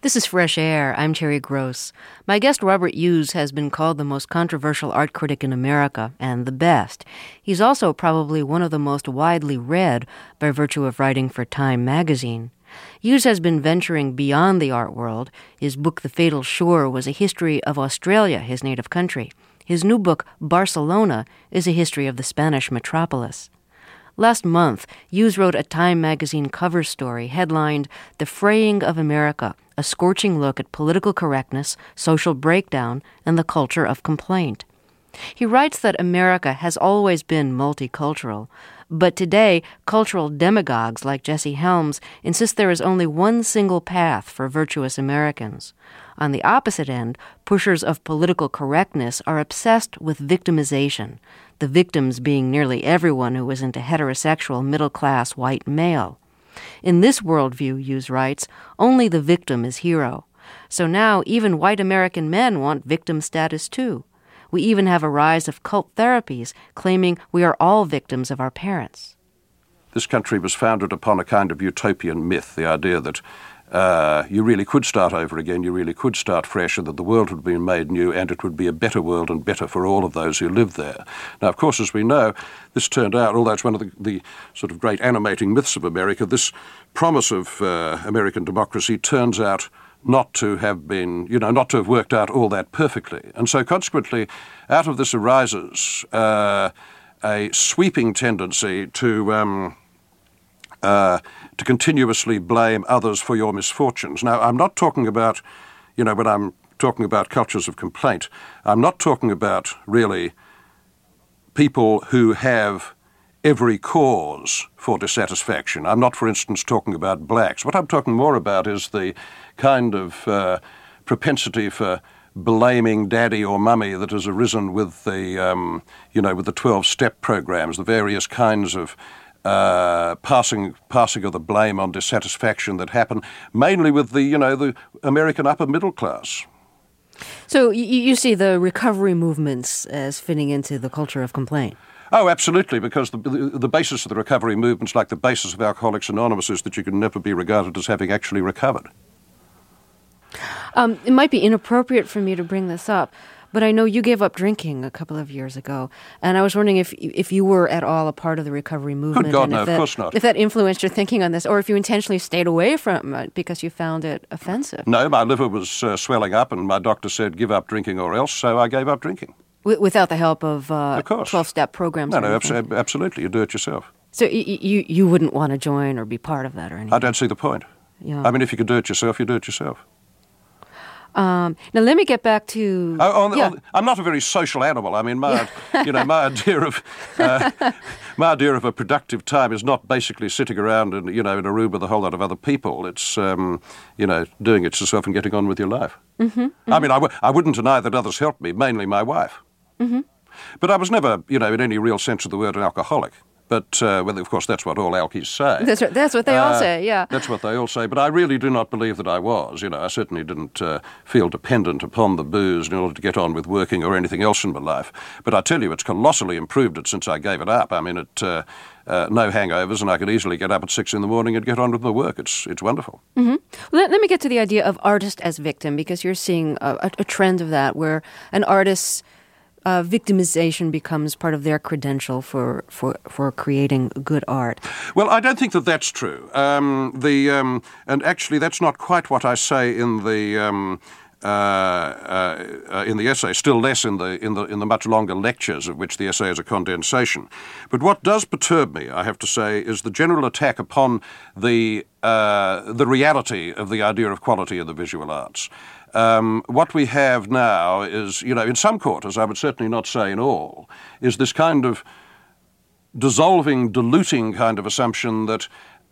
This is Fresh Air. I'm Terry Gross. My guest Robert Hughes has been called the most controversial art critic in America, and the best. He's also probably one of the most widely read by virtue of writing for Time magazine. Hughes has been venturing beyond the art world. His book, The Fatal Shore, was a history of Australia, his native country. His new book, Barcelona, is a history of the Spanish metropolis. Last month, Hughes wrote a Time magazine cover story headlined The Fraying of America, a scorching look at political correctness, social breakdown, and the culture of complaint. He writes that America has always been multicultural, but today, cultural demagogues like Jesse Helms insist there is only one single path for virtuous Americans. On the opposite end, pushers of political correctness are obsessed with victimization, the victims being nearly everyone who isn't a heterosexual middle-class white male. In this worldview, Hughes writes, only the victim is hero. So now even white American men want victim status too. We even have a rise of cult therapies claiming we are all victims of our parents. This country was founded upon a kind of utopian myth, the idea that you really could start over again, you really could start fresh, and that the world would be made new, and it would be a better world and better for all of those who live there. Now, of course, as we know, this turned out, although it's one of the sort of great animating myths of America, this promise of American democracy turns out not to have been, not to have worked out all that perfectly. And so consequently, out of this arises a sweeping tendency to continuously blame others for your misfortunes. Now, I'm not talking about, when I'm talking about cultures of complaint, I'm not talking about really people who have every cause for dissatisfaction. I'm not, for instance, talking about blacks. What I'm talking more about is the kind of propensity for blaming daddy or mummy that has arisen with the, with the 12-step programs, the various kinds of passing of the blame on dissatisfaction that happen, mainly with the American upper middle class. So you see the recovery movements as fitting into the culture of complaint? Oh, absolutely, because the basis of the recovery movements, like the basis of Alcoholics Anonymous, is that you can never be regarded as having actually recovered. It might be inappropriate for me to bring this up, but I know you gave up drinking a couple of years ago, and I was wondering if you were at all a part of the recovery movement. Good God, and no, of course not. If that influenced your thinking on this, or if you intentionally stayed away from it because you found it offensive. No, my liver was swelling up, and my doctor said, give up drinking or else, so I gave up drinking. Without the help of 12-step programs? No, absolutely. You do it yourself. So you wouldn't want to join or be part of that or anything? I don't see the point. Yeah. I mean, if you can do it yourself, you do it yourself. Now, let me get back to... I'm not a very social animal. I mean, my idea of a productive time is not basically sitting around in a room with a whole lot of other people. It's, doing it yourself and getting on with your life. Mm-hmm, mm-hmm. I mean, I wouldn't deny that others helped me, mainly my wife. Mm-hmm. But I was never, in any real sense of the word, an alcoholic. But, of course, that's what all alkies say. That's what they all say, yeah. That's what they all say. But I really do not believe that I was. I certainly didn't feel dependent upon the booze in order to get on with working or anything else in my life. But I tell you, it's colossally improved it since I gave it up. I mean, no hangovers, and I could easily get up at 6 a.m. and get on with my work. It's wonderful. Mm-hmm. Let me get to the idea of artist as victim, because you're seeing a trend of that where an artist's victimization becomes part of their credential for creating good art. Well, I don't think that that's true. And actually, that's not quite what I say in the essay. Still less in the much longer lectures, of which the essay is a condensation. But what does perturb me, I have to say, is the general attack upon the reality of the idea of quality in the visual arts. What we have now is, in some quarters, I would certainly not say in all, is this kind of dissolving, diluting kind of assumption that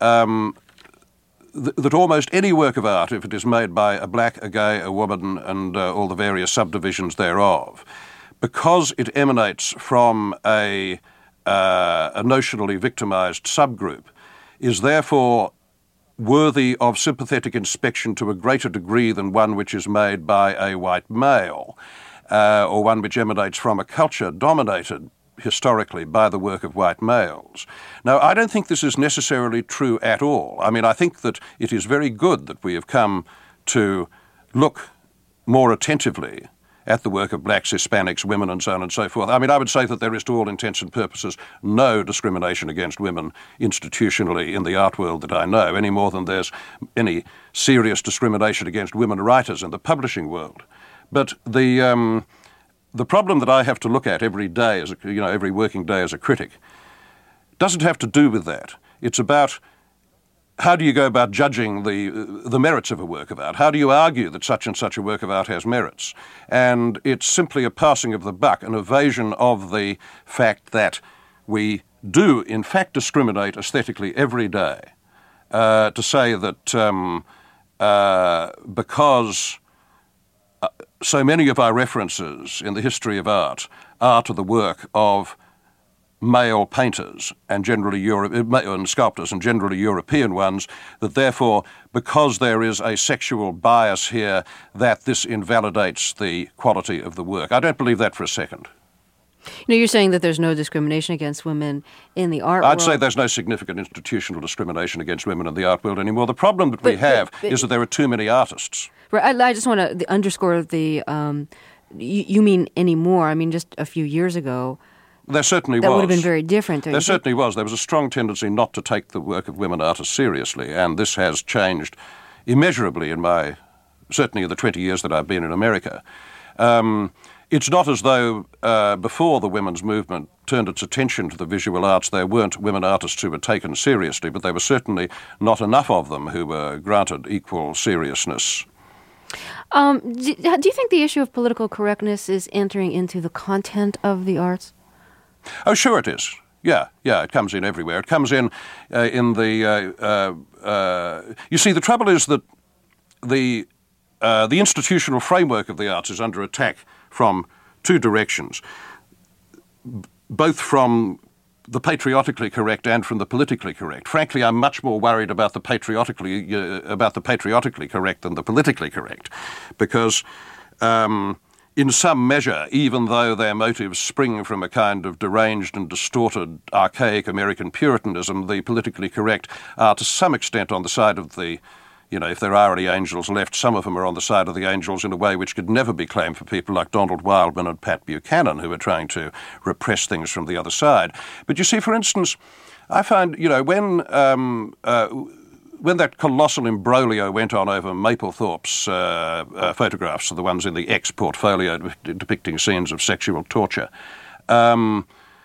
that almost any work of art, if it is made by a black, a gay, a woman, and all the various subdivisions thereof, because it emanates from a notionally victimized subgroup, is therefore worthy of sympathetic inspection to a greater degree than one which is made by a white male, or one which emanates from a culture dominated historically by the work of white males. Now, I don't think this is necessarily true at all. I mean, I think that it is very good that we have come to look more attentively at the work of blacks, Hispanics, women, and so on and so forth. I mean, I would say that there is, to all intents and purposes, no discrimination against women institutionally in the art world that I know, any more than there's any serious discrimination against women writers in the publishing world. But the problem that I have to look at every day, every working day as a critic, doesn't have to do with that. It's about how do you go about judging the merits of a work of art? How do you argue that such and such a work of art has merits? And it's simply a passing of the buck, an evasion of the fact that we do, in fact, discriminate aesthetically every day. To say that because so many of our references in the history of art are to the work of male painters and generally and sculptors and generally European ones, that therefore, because there is a sexual bias here, that this invalidates the quality of the work. I don't believe that for a second. You're saying that there's no discrimination against women in the art world. I'd say there's no significant institutional discrimination against women in the art world anymore. The problem that we have is that there are too many artists. Right. I just want to underscore the, you mean anymore. I mean, just a few years ago, there certainly was. That would have been very different. There certainly was. There was a strong tendency not to take the work of women artists seriously, and this has changed immeasurably certainly in the 20 years that I've been in America. It's not as though before the women's movement turned its attention to the visual arts, there weren't women artists who were taken seriously, but there were certainly not enough of them who were granted equal seriousness. Do you think the issue of political correctness is entering into the content of the arts? Oh, sure it is. Yeah, it comes in everywhere. It comes in the... you see, the trouble is that the institutional framework of the arts is under attack from two directions, both from the patriotically correct and from the politically correct. Frankly, I'm much more worried about the patriotically correct than the politically correct, because in some measure, even though their motives spring from a kind of deranged and distorted, archaic American Puritanism, the politically correct are to some extent on the side of the, if there are any angels left, some of them are on the side of the angels in a way which could never be claimed for people like Donald Wildman and Pat Buchanan, who are trying to repress things from the other side. But you see, for instance, I find, when that colossal imbroglio went on over Mapplethorpe's photographs, the ones in the X portfolio depicting scenes of sexual torture, although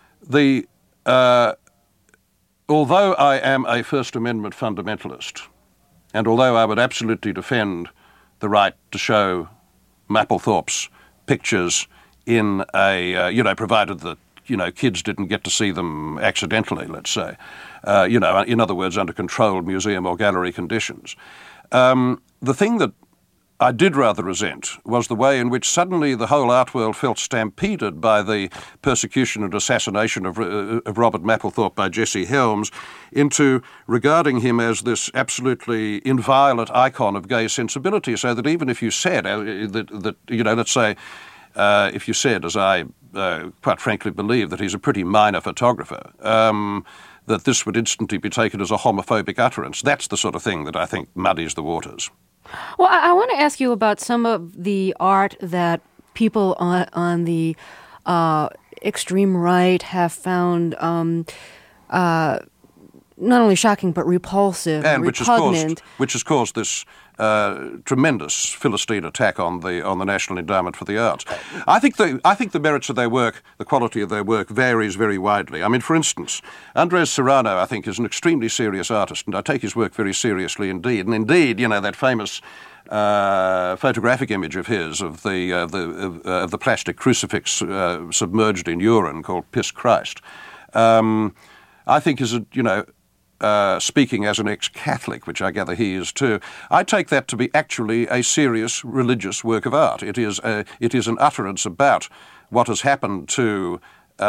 I am a First Amendment fundamentalist, and although I would absolutely defend the right to show Mapplethorpe's pictures in a, provided that, kids didn't get to see them accidentally, let's say, in other words, under controlled museum or gallery conditions. The thing that I did rather resent was the way in which suddenly the whole art world felt stampeded by the persecution and assassination of Robert Mapplethorpe by Jesse Helms into regarding him as this absolutely inviolate icon of gay sensibility, so that even if you said let's say, if you said, as I quite frankly believe, that he's a pretty minor photographer, that this would instantly be taken as a homophobic utterance. That's the sort of thing that I think muddies the waters. Well, I want to ask you about some of the art that people on the extreme right have found not only shocking but repulsive and repugnant. Which has caused this tremendous Philistine attack on the National Endowment for the Arts. I think the merits of their work, the quality of their work, varies very widely. I mean, for instance, Andres Serrano, I think, is an extremely serious artist, and I take his work very seriously indeed. And indeed, that famous photographic image of his of the plastic crucifix submerged in urine called Piss Christ, I think is speaking as an ex-Catholic, which I gather he is too, I take that to be actually a serious religious work of art. It is an utterance about what has happened to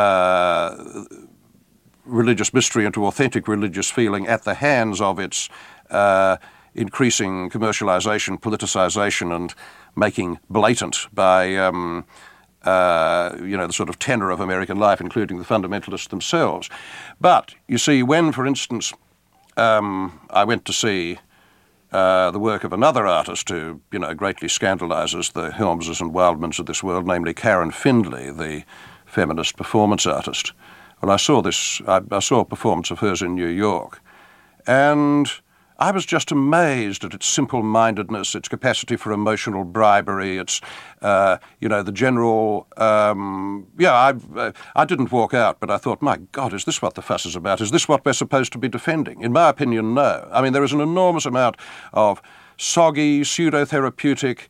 religious mystery and to authentic religious feeling at the hands of its increasing commercialization, politicization, and making blatant by the sort of tenor of American life, including the fundamentalists themselves. But, you see, when, for instance, I went to see the work of another artist who, greatly scandalizes the Helmses and Wildmans of this world, namely Karen Findlay, the feminist performance artist. Well, I saw a performance of hers in New York, and I was just amazed at its simple-mindedness, its capacity for emotional bribery, its, the general... I didn't walk out, but I thought, my God, is this what the fuss is about? Is this what we're supposed to be defending? In my opinion, no. I mean, there is an enormous amount of soggy, pseudo-therapeutic,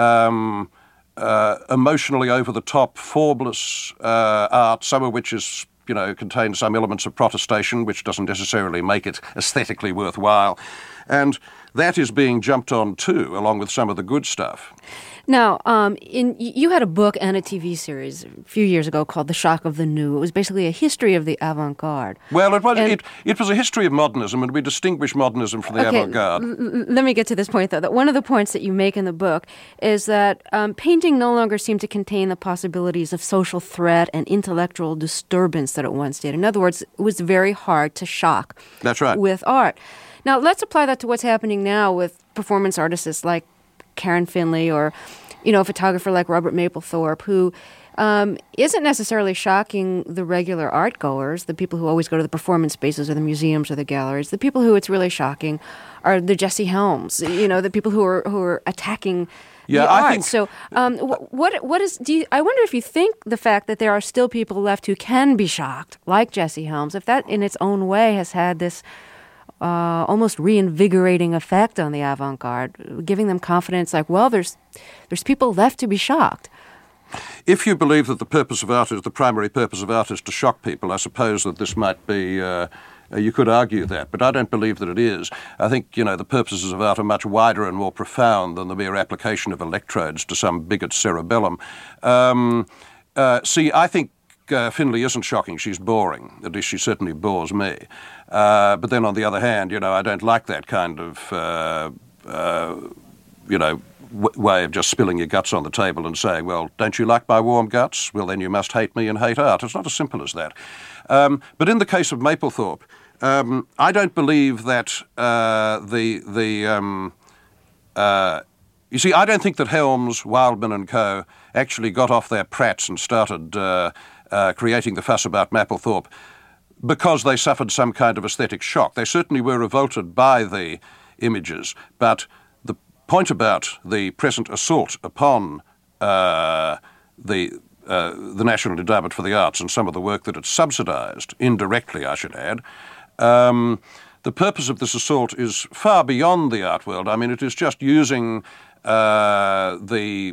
emotionally over-the-top, formless art, some of which is... contains some elements of protestation, which doesn't necessarily make it aesthetically worthwhile. And that is being jumped on too, along with some of the good stuff. Now, you had a book and a TV series a few years ago called The Shock of the New. It was basically a history of the avant-garde. Well, it was a history of modernism, and we distinguish modernism from the avant-garde. Let me get to this point, though. That one of the points that you make in the book is that painting no longer seemed to contain the possibilities of social threat and intellectual disturbance that it once did. In other words, it was very hard to shock. That's right. With art. Now, let's apply that to what's happening now with performance artists like Karen Findlay or, a photographer like Robert Mapplethorpe, who isn't necessarily shocking the regular art goers, the people who always go to the performance spaces or the museums or the galleries. The people who it's really shocking are the Jesse Helms, the people who are attacking the art. Think... So what is, I wonder if you think the fact that there are still people left who can be shocked, like Jesse Helms, if that in its own way has had this almost reinvigorating effect on the avant-garde, giving them confidence like, well, there's people left to be shocked. If you believe that the primary purpose of art is to shock people, I suppose that this might be, you could argue that, but I don't believe that it is. I think, the purposes of art are much wider and more profound than the mere application of electrodes to some bigot's cerebellum. I think Findlay isn't shocking. She's boring. At least she certainly bores me. But then on the other hand, I don't like that kind of, way of just spilling your guts on the table and saying, well, don't you like my warm guts? Well, then you must hate me and hate art. It's not as simple as that. But in the case of Mapplethorpe, I don't believe that you see, I don't think that Helms, Wildman and co. actually got off their prats and started creating the fuss about Mapplethorpe because they suffered some kind of aesthetic shock. They certainly were revolted by the images, but the point about the present assault upon the National Endowment for the Arts and some of the work that it's subsidised, indirectly I should add, the purpose of this assault is far beyond the art world. I mean, it is just using the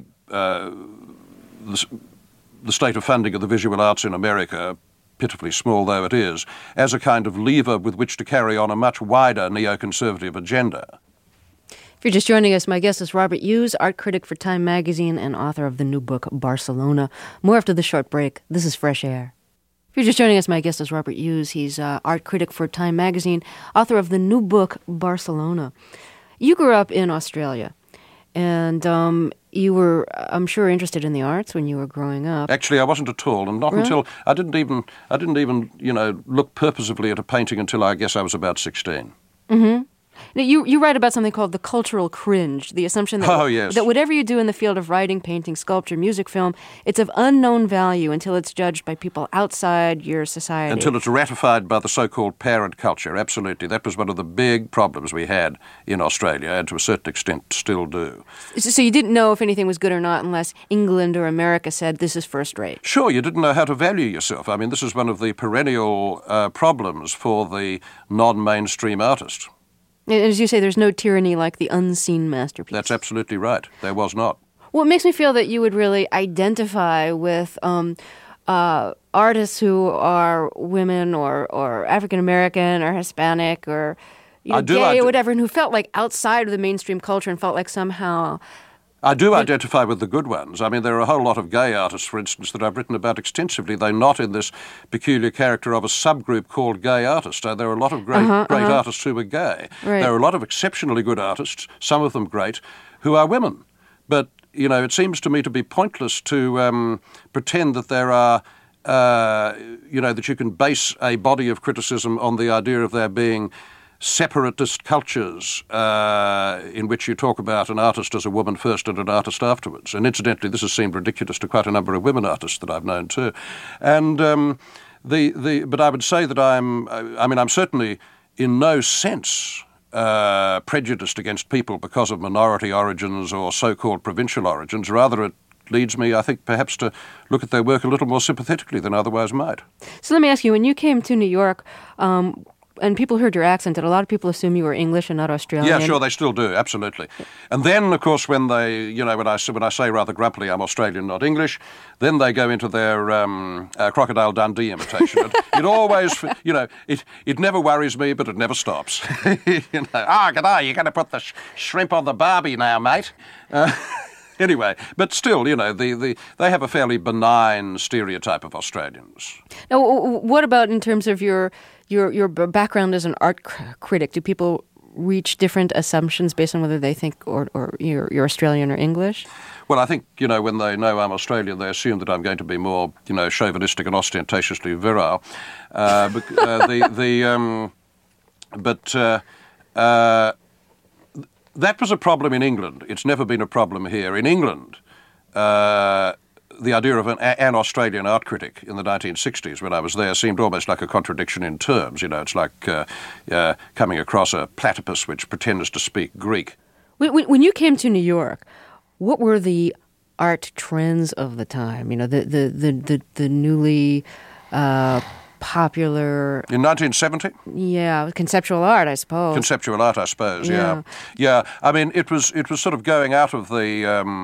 state of funding of the visual arts in America, pitifully small though it is, as a kind of lever with which to carry on a much wider neoconservative agenda. If you're just joining us, my guest is Robert Hughes, art critic for Time magazine and author of the new book, Barcelona. More after the short break. This is Fresh Air. If you're just joining us, my guest is Robert Hughes. He's art critic for Time magazine, author of the new book, Barcelona. You grew up in Australia, and you were, I'm sure, interested in the arts when you were growing up. Actually, I wasn't at all, and not until I didn't even look purposefully at a painting until I guess I was about 16. Mm-hmm. Now, you write about something called the cultural cringe, the assumption that, that whatever you do in the field of writing, painting, sculpture, music, film, it's of unknown value until it's judged by people outside your society. Until it's ratified by the so-called parent culture, absolutely. That was one of the big problems we had in Australia, and to a certain extent still do. So you didn't know if anything was good or not unless England or America said, this is first rate? Sure, you didn't know how to value yourself. I mean, this is one of the perennial problems for the non-mainstream artist. As you say, there's no tyranny like the unseen masterpiece. That's absolutely right. There was not. Well, it makes me feel that you would really identify with artists who are women or African-American or Hispanic or gay or whatever, and who felt like outside of the mainstream culture and felt like somehow... I do identify with the good ones. I mean, there are a whole lot of gay artists, for instance, that I've written about extensively. They're not in this peculiar character of a subgroup called gay artists. There are a lot of great artists who are gay. Right. There are a lot of exceptionally good artists, some of them great, who are women. But, it seems to me to be pointless to pretend that there are, that you can base a body of criticism on the idea of there being separatist cultures in which you talk about an artist as a woman first and an artist afterwards. And incidentally, this has seemed ridiculous to quite a number of women artists that I've known too. And but I would say that I'm certainly in no sense prejudiced against people because of minority origins or so-called provincial origins. Rather, it leads me, I think, perhaps to look at their work a little more sympathetically than otherwise might. So let me ask you, when you came to New York, and people heard your accent, did a lot of people assume you were English and not Australian? Yeah, sure, they still do, absolutely. And then, of course, when they, when I say rather grumpily I'm Australian, not English, then they go into their Crocodile Dundee imitation. It always, it never worries me, but it never stops. G'day, you're going to put the shrimp on the barbie now, mate. Anyway, but still, they have a fairly benign stereotype of Australians. Now, what about in terms of your background as an art critic? Do people reach different assumptions based on whether they think or you're Australian or English? Well, I think, when they know I'm Australian, they assume that I'm going to be more, chauvinistic and ostentatiously virile. That was a problem in England. It's never been a problem here. In England, the idea of an Australian art critic in the 1960s, when I was there, seemed almost like a contradiction in terms. It's like coming across a platypus which pretends to speak Greek. When you came to New York, what were the art trends of the time? The newly popular... In 1970? Yeah, conceptual art, I suppose. Conceptual art, I suppose, yeah. I mean, it was sort of going out of the...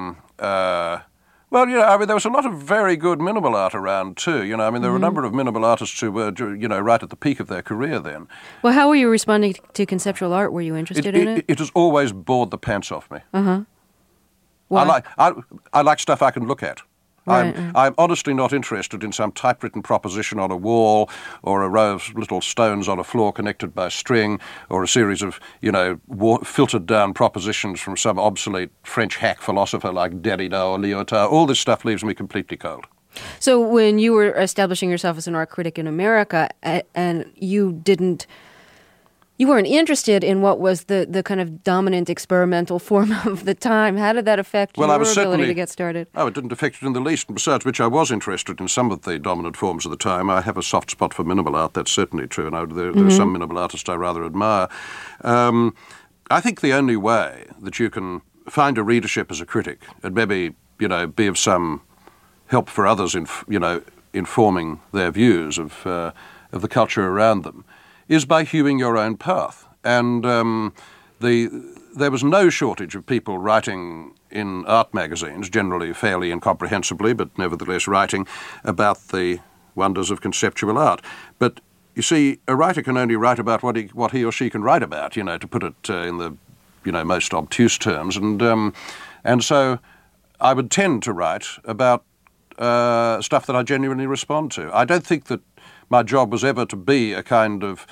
there was a lot of very good minimal art around too. There were a number of minimal artists who were, right at the peak of their career then. Well, how were you responding to conceptual art? Were you interested in it? It has always bored the pants off me. Uh-huh. Why? I like stuff I can look at. Right. I'm honestly not interested in some typewritten proposition on a wall or a row of little stones on a floor connected by string or a series of, filtered down propositions from some obsolete French hack philosopher like Derrida or Lyotard. All this stuff leaves me completely cold. So when you were establishing yourself as an art critic in America and you weren't interested in what was the kind of dominant experimental form of the time. How did that affect your ability to get started? Oh, it didn't affect it in the least. And besides which, I was interested in some of the dominant forms of the time. I have a soft spot for minimal art, that's certainly true. And there are some minimal artists I rather admire. I think the only way that you can find a readership as a critic and maybe, be of some help for others in, informing their views of the culture around them is by hewing your own path. And there was no shortage of people writing in art magazines, generally fairly incomprehensibly, but nevertheless writing about the wonders of conceptual art. But you see, a writer can only write about what he or she can write about, to put it in the most obtuse terms. And so I would tend to write about stuff that I genuinely respond to. I don't think that my job was ever to be a kind of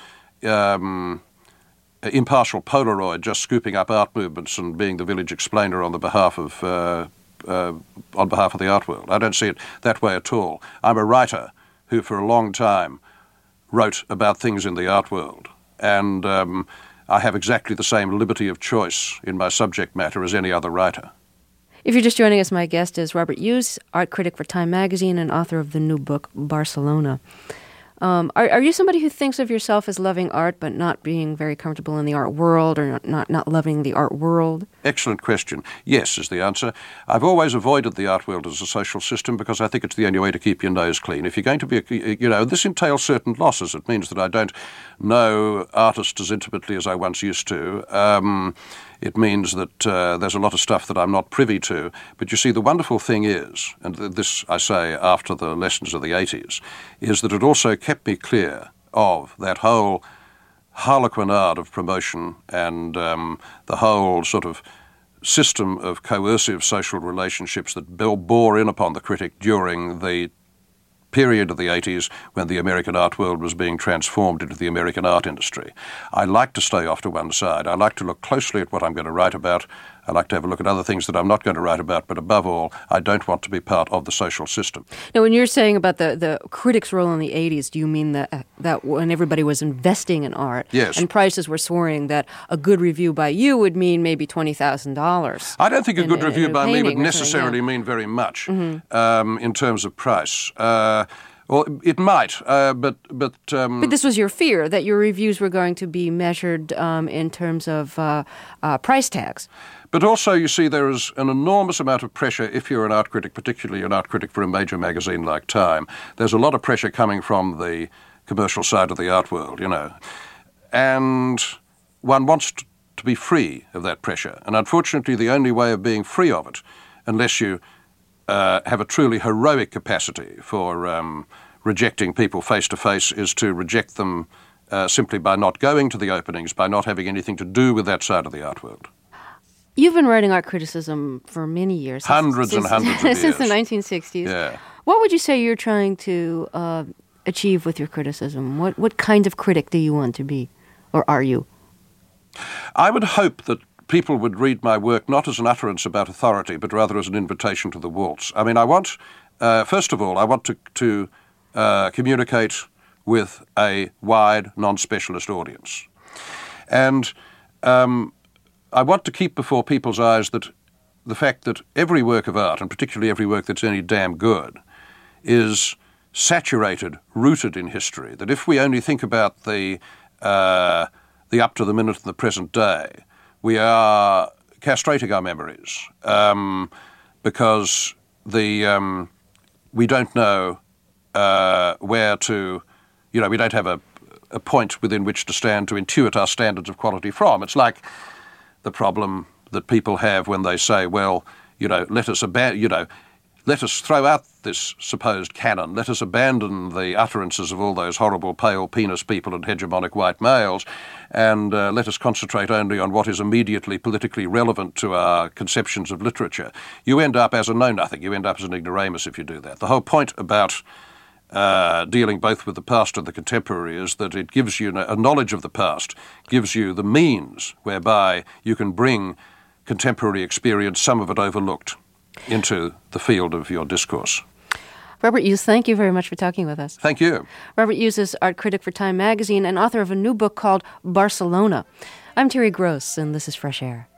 impartial Polaroid, just scooping up art movements and being the village explainer on behalf of the art world. I don't see it that way at all. I'm a writer who, for a long time, wrote about things in the art world, and I have exactly the same liberty of choice in my subject matter as any other writer. If you're just joining us, my guest is Robert Hughes, art critic for Time magazine and author of the new book, Barcelona. Are you somebody who thinks of yourself as loving art but not being very comfortable in the art world, or not loving the art world? Excellent question. Yes is the answer. I've always avoided the art world as a social system because I think it's the only way to keep your nose clean. If you're going to be, this entails certain losses. It means that I don't know artists as intimately as I once used to. It means that there's a lot of stuff that I'm not privy to. But you see, the wonderful thing is, and this I say after the lessons of the 80s, is that it also kept me clear of that whole harlequinade of promotion and the whole sort of system of coercive social relationships that bore in upon the critic during the period of the 80s when the American art world was being transformed into the American art industry. I like to stay off to one side. I like to look closely at what I'm going to write about. I like to have a look at other things that I'm not going to write about, but above all, I don't want to be part of the social system. Now, when you're saying about the critics' role in the 80s, do you mean that when everybody was investing in art Yes. and prices were soaring, that a good review by you would mean maybe $20,000? I don't think a good review by me would painting or something, necessarily mean very much in terms of price. Well, it might, but But this was your fear, that your reviews were going to be measured in terms of price tags. But also, you see, there is an enormous amount of pressure if you're an art critic, particularly an art critic for a major magazine like Time. There's a lot of pressure coming from the commercial side of the art world, And one wants to be free of that pressure. And unfortunately, the only way of being free of it, unless you have a truly heroic capacity for rejecting people face-to-face, is to reject them simply by not going to the openings, by not having anything to do with that side of the art world. You've been writing art criticism for many years. Hundreds and hundreds of years. Since the 1960s. Yeah. What would you say you're trying to achieve with your criticism? What kind of critic do you want to be? Or are you? I would hope that people would read my work not as an utterance about authority, but rather as an invitation to the waltz. I mean, I want, first of all, I want to communicate with a wide, non-specialist audience. And I want to keep before people's eyes that the fact that every work of art, and particularly every work that's any damn good, is saturated, rooted in history. That if we only think about the up to the minute of the present day, we are castrating our memories because we don't know where to, we don't have a point within which to stand to intuit our standards of quality from. It's like the problem that people have when they say, well, let us throw out this supposed canon, let us abandon the utterances of all those horrible pale penis people and hegemonic white males, and let us concentrate only on what is immediately politically relevant to our conceptions of literature. You end up as a know-nothing, you end up as an ignoramus if you do that. The whole point about dealing both with the past and the contemporary is that it gives you a knowledge of the past, gives you the means whereby you can bring contemporary experience, some of it overlooked, into the field of your discourse. Robert Hughes, thank you very much for talking with us. Thank you. Robert Hughes is art critic for Time magazine and author of a new book called Barcelona. I'm Terry Gross, and this is Fresh Air.